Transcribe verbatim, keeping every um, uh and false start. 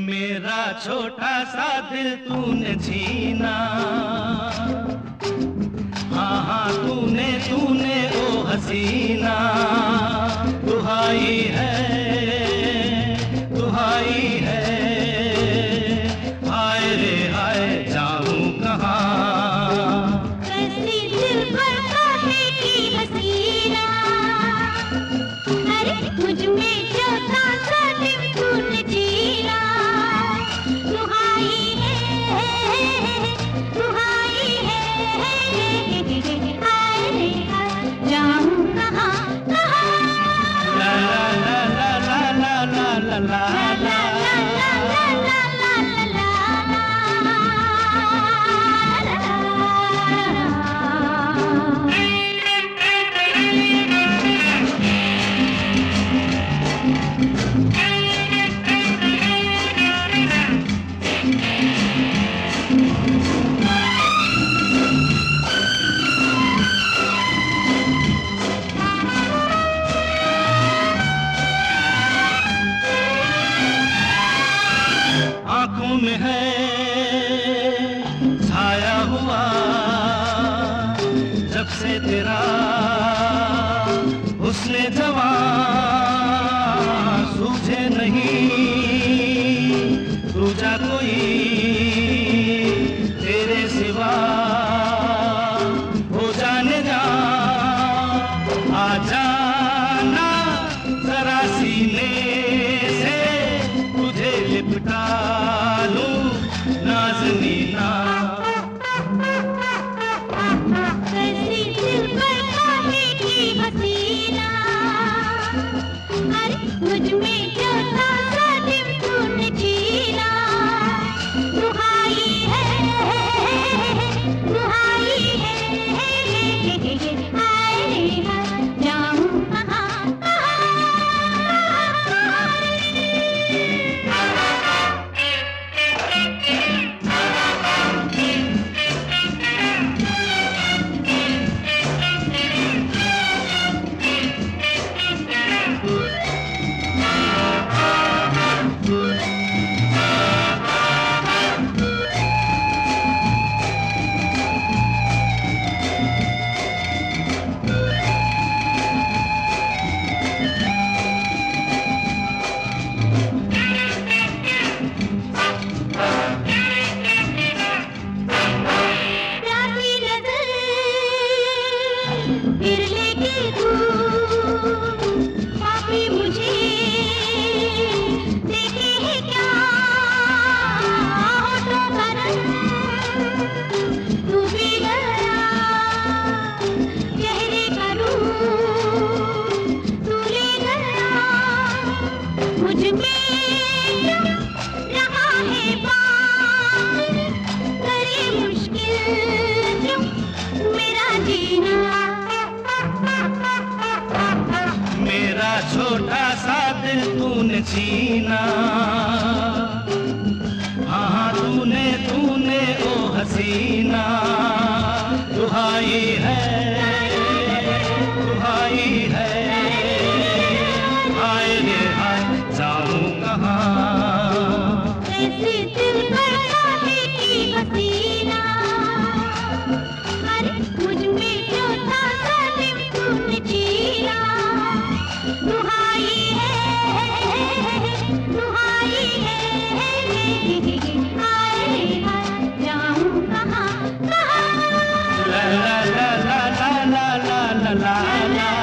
मेरा छोटा सा दिल तूने छीना, हाँ हाँ तूने तूने ओ हसीना। दुहाई है दुहाई है, हाय रे हाय जाऊं कहाँ। कैसी दिल पर काहे की हसीना, अरे मुझ में छोटा सा दिल तूने छीना। दुहाई है दुहाई है, हाय रे हाय जाऊं कहाँ कहाँ। ला ला ला ला ला ला ला ला ला। आँखों में है छाया हुआ जब से तेरा हुस्न जवां, सूझे नहीं दूजा कोई तेरे सिवा। हो जाने जा आ जाना जरा सीने से, तुझे लिपटा लूं नाज़नीना। कैसी दिल पर काहे की हसीना, अरे मुझ में छोटा सा दिल तूने छीना। दुहाई है दुहाई है, हाय रे हाय जाऊं कहाँ कहाँ। फिर लेके तू पापी मुझे देखे है क्या, होठों का रंग तू भी गया, चेहरे का रूप तू ले गया। मुझ में रहा है बात, करे मुश्किल क्यों मेरा जीना। मेरा छोटा सा दिल तूने छीना, हाँ हाँ तूने तूने ओ हसीना। दुहाई है दुहाई है, हाय रे हाय जाऊं कहाँ। कैसी दिल पर काहे की हसीना, अरे मुझ में छोटा सा दिल तूने छीना। दुहाई है दुहाई है, हाय रे हाय जाऊं कहाँ कहाँ। ला ला ला ला ला ला ला ला ला।